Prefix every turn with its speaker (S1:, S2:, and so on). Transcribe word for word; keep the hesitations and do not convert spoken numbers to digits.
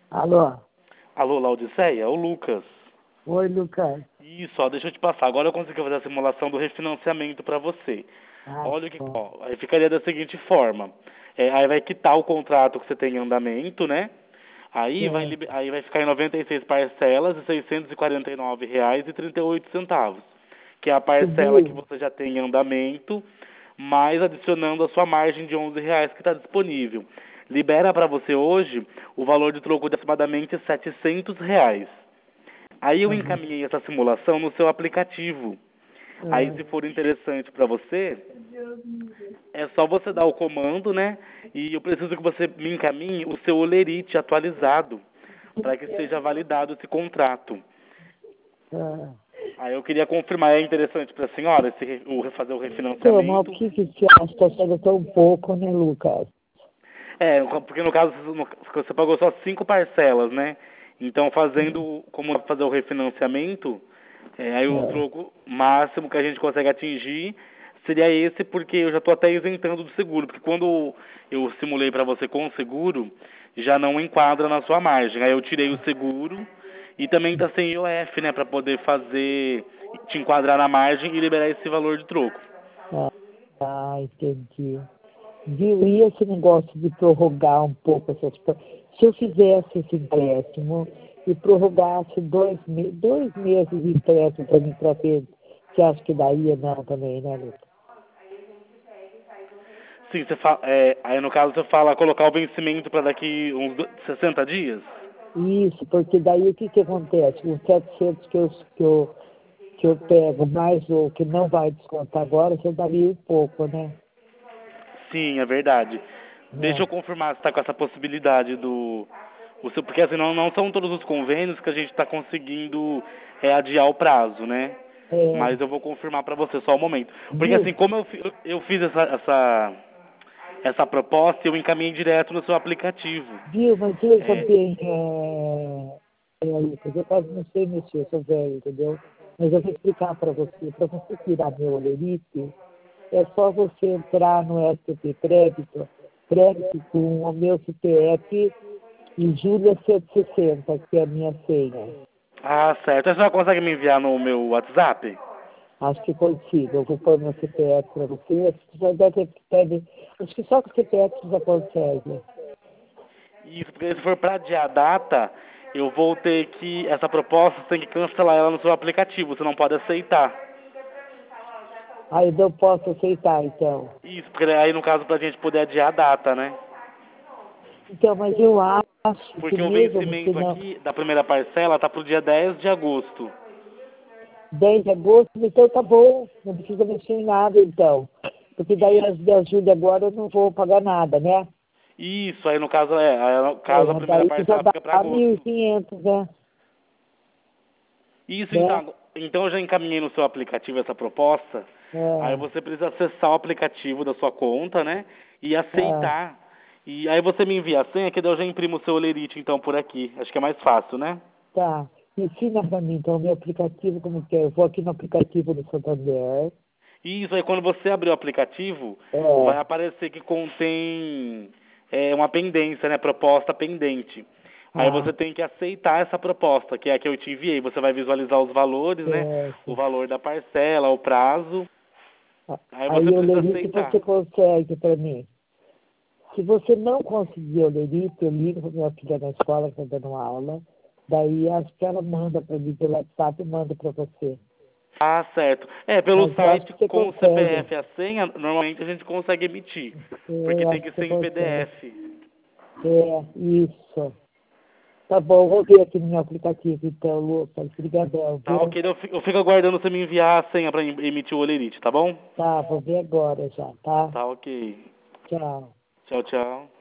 S1: Alô?
S2: Alô, Laudiceia? É o Lucas.
S1: Oi, Lucas.
S2: Isso, ó, deixa eu te passar. Agora eu consegui fazer a simulação do refinanciamento para você.
S1: Ah,
S2: Olha o que,
S1: bom.
S2: ó, aí ficaria da seguinte forma. É, aí vai quitar o contrato que você tem em andamento, né? Aí vai,
S1: É,
S2: liber- aí vai ficar em noventa e seis parcelas de seiscentos e quarenta e nove reais e trinta e oito centavos, que é a parcela que
S1: subiu.
S2: você já tem em andamento, mais adicionando a sua margem de onze reais que está disponível. Libera para você hoje o valor de troco de aproximadamente setecentos reais. Aí eu
S1: Uhum.
S2: encaminhei essa simulação no seu aplicativo. Aí,
S1: Ah,
S2: se for interessante para você, é só você dar o comando, né? E eu preciso que você me encaminhe o seu olerite atualizado, para que seja validado esse contrato.
S1: ah.
S2: Aí eu queria confirmar, é interessante para a senhora esse, re- o, fazer o
S1: Então, mas o
S2: refinanciamento?
S1: que, que você acha? Está sendo tão pouco, né, Lucas?
S2: É, porque no caso no- você pagou só cinco parcelas, né? Então, fazendo, como fazer o refinanciamento, é, aí o
S1: É.
S2: troco máximo que a gente consegue atingir seria esse, porque eu já estou até isentando do seguro, porque quando eu simulei para você com o seguro, já não enquadra na sua margem. Aí eu tirei o seguro e também está sem I O F, né, para poder fazer, te enquadrar na margem e liberar esse valor de troco.
S1: Ah, ah, entendi. Viu? E esse negócio de prorrogar um pouco essas coisas? Se eu fizesse esse empréstimo e prorrogasse dois, me dois meses de empréstimo para mim para ver, você acha que daria não também, né, Lucas?
S2: Sim, você fala, é, aí no caso você fala colocar o vencimento para daqui uns do- sessenta dias?
S1: Isso, porque daí o que, que acontece? Os setecentos que eu, que, eu, que eu pego, mais o que não vai descontar agora, você daria um pouco, né?
S2: Sim, é verdade. Deixa
S1: É,
S2: eu confirmar se está com essa possibilidade do... O seu, porque assim, não, não são todos os convênios que a gente está conseguindo é, adiar o prazo, né?
S1: é,
S2: Mas eu vou confirmar para você só um momento. Porque
S1: viu?
S2: assim, como eu, fi- eu eu fiz essa, essa, essa proposta, eu encaminhei direto no seu aplicativo.
S1: Viu? Mas eu
S2: É,
S1: também, é, é, Lucas, eu quase não sei mexer, eu sou velho, entendeu? Mas eu vou explicar para você, para você tirar meu olerite, é só você entrar no S T P Crédito, crédito com o meu C P F e Júlia cento e sessenta, que é a minha senha.
S2: ah, certo. A senhora consegue me enviar no meu WhatsApp?
S1: Acho que consigo. Eu vou pôr meu C P F para você. Acho que já deve ter. Acho que só com o C P F você já consegue.
S2: Isso, porque se for para adiar a data, eu vou ter que... Essa proposta, você tem que cancelar ela no seu aplicativo, você não pode aceitar.
S1: Aí eu posso aceitar, então.
S2: Isso, porque aí no caso pra gente poder adiar a data, né?
S1: Então, mas eu acho que
S2: Porque o
S1: mesmo você
S2: vencimento
S1: não.
S2: aqui da primeira parcela tá pro dia dez de agosto.
S1: dez de agosto, então tá bom. Não precisa mexer em nada, então. Porque daí
S2: Isso,
S1: as de julho agora eu não vou pagar nada, né?
S2: isso aí no caso é, aí, no caso a
S1: É,
S2: primeira
S1: daí já
S2: parcela fica para
S1: dá mil e
S2: agosto.
S1: quinhentos, né?
S2: Isso
S1: né?
S2: então, então eu já encaminhei no seu aplicativo essa proposta. Aí
S1: É,
S2: você precisa acessar o aplicativo da sua conta, né? E
S1: é,
S2: aceitar. E aí você me envia a senha que daí eu já imprimo o seu olerite então por aqui. Acho que é mais fácil, né?
S1: tá. Ensina para mim, então, o meu aplicativo, como que é? Eu vou aqui no aplicativo do Santander.
S2: E isso aí, quando você abrir o aplicativo, vai
S1: É,
S2: aparecer que contém é, uma pendência, né? Proposta pendente. Aí
S1: tá.
S2: você tem que aceitar essa proposta, que é a que eu te enviei. Você vai visualizar os valores, né? O
S1: Certo.
S2: valor da parcela, o prazo. Aí
S1: Aí
S2: você
S1: o
S2: precisa
S1: lerite
S2: aceitar.
S1: você consegue para mim. Se você não conseguir o lerite, eu ligo para minha filha na escola que está dando aula. Daí acho que ela manda para mim pelo WhatsApp e manda para você.
S2: Ah, certo. É, pelo
S1: Mas eu acho
S2: site,
S1: que você
S2: com o C P F
S1: consegue.
S2: e a senha, normalmente a gente consegue emitir.
S1: É,
S2: Porque
S1: Eu
S2: tem
S1: acho
S2: que
S1: que você
S2: ser em
S1: consegue.
S2: P D F.
S1: É, isso. Tá bom, vou ver aqui no meu aplicativo então, Lucas. Obrigadão,
S2: Tá,
S1: viu?
S2: ok. Eu fi- eu fico aguardando você me enviar a senha para emitir o olerite, tá bom?
S1: Tá, vou ver agora já, tá?
S2: Tá, ok.
S1: Tchau.
S2: Tchau, tchau.